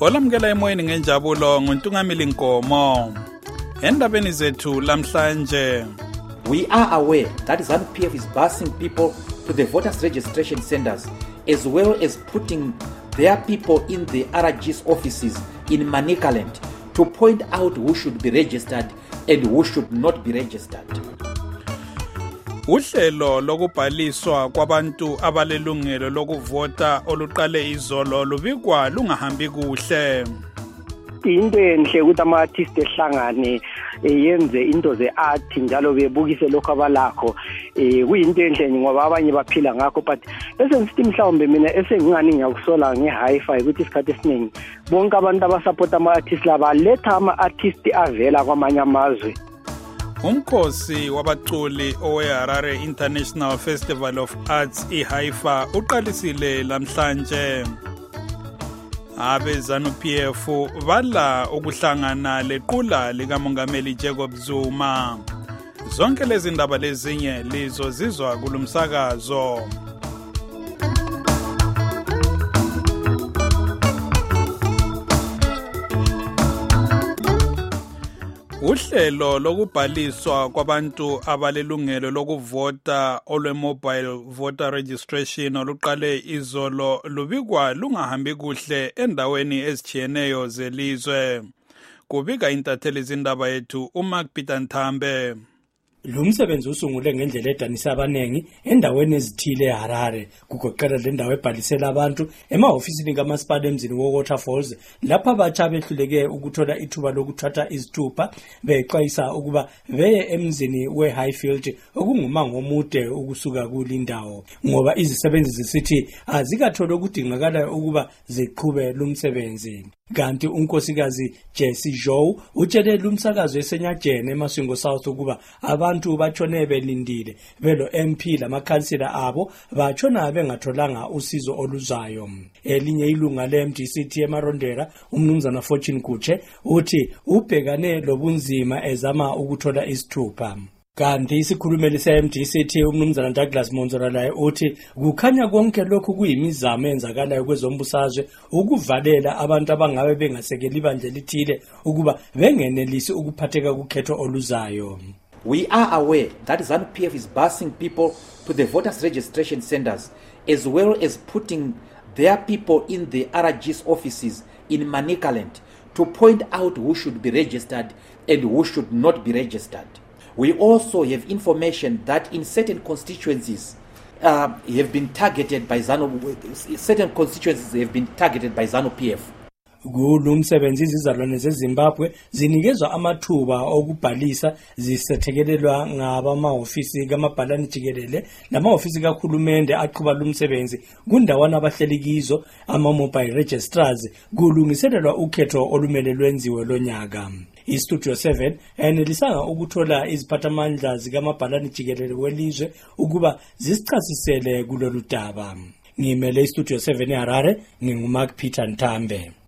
Olamukela emoyeni ngenjabulo nguNtungamili Nkomo. Endabeni zethu lamhlanje. We are aware that ZANU-PF is busing people to the voters registration centers as well as putting their people in the RG's offices in Manicaland to point out who should be registered and who should not be registered. Uhlelo lokubhaliswa kwabantu abalelungelo lokuvota oluqale izolo lubikwa lungahambi kuhle. Into enhle ukuthi ama-artist ehlangane yenze into ze-art njalo bebukise lokho abalakho kuyinto enhle ngoba abanye baphila ngakho, but esensithi mhlawumbe mina esengingani ngiyakusola nge-hi-fi ukuthi isikhathi esiningi bonke abantu abasupport ama-artist laba letha ama-artist avela kwamanye amazwe. Umkhosi wabaculi oweHarare International Festival of Arts iHaifa uqalisile lamhlanje. Abe ZANU-PF bala ukuhlangana lequla likamongameli Jacob Zuma. Zonke lezi ndaba lezinye lizo zizwa kulumsakazo. Uhlelo lokubhaliswa kwabantu abalelungelo lokuvota olwe-mobile voter registration oluqale izolo lubikwa lungahambi kuhle endaweni ezitshiyeneyo zelizwe. Kubika intatheli zindaba yethu uMark Peter Nthambe. Lo msebenzi usungule ngendlela edanisa abanengi endaweni ezithile eHarare, kugoqela le ndawo ebhalisela abantu ema-ofisini kamasipala emzini woWaterfalls, lapha abatsha behluleke ukuthola ithuba lokuthatha izithupha bexwayisa ukuba beye emzini weHighfield okungumango omude ukusuka kulindawo, ngoba izisebenzi zisithi azikatholi ukudingakala ukuba ziqhube lo msebenzi. Kanti unkosikazi Jessie Joe utshele lumsakazo esenyajene eMasingo South ukuba abantu batshone belindile belo MP lamakhansila abo batshona bengatholanga usizo oluzayo. Elinye ilunga leMDCT eMarondera umnumzana Fortune Kuche uthi ubhekane lobunzima ezama ukuthola isithupha. Kanti isikhulumeli se-MDCT umnumzana Douglas Monzora laye uthi kukhanya konke lokhu kuyimizamo enzakalayo kwezombusazwe ukuvalela abantu abangabe bengasekeli ibandla lithile ukuba bengenelisi ukuphatheka kukhetho oluzayo. We are aware that ZANU-PF is busing people to the voters registration centers as well as putting their people in the RG's offices in Manicaland to point out who should be registered and who should not be registered. We also have information that in certain constituencies have been targeted by ZANU-PF. Kulo msebenzi izizalwane zeZimbabwe zinikezwa amathuba okubhalisa zisethekelelwa ngabama-ofisi kamabhalani jikelele nama-ofisi kahulumende aqhuba lo msebenzi kundawana abahleli kizo ama-mobile registrars kulungiselelwa ukhetho olumele lwenziwe lonyaka. IStudio 7 enelisanga ukuthola iziphathamandla zikamabhalani jikelele welizwe ukuba zisichasisele kulolu daba. Ngimele iStudio 7 eHarare, nginguMark Peter Nthambe.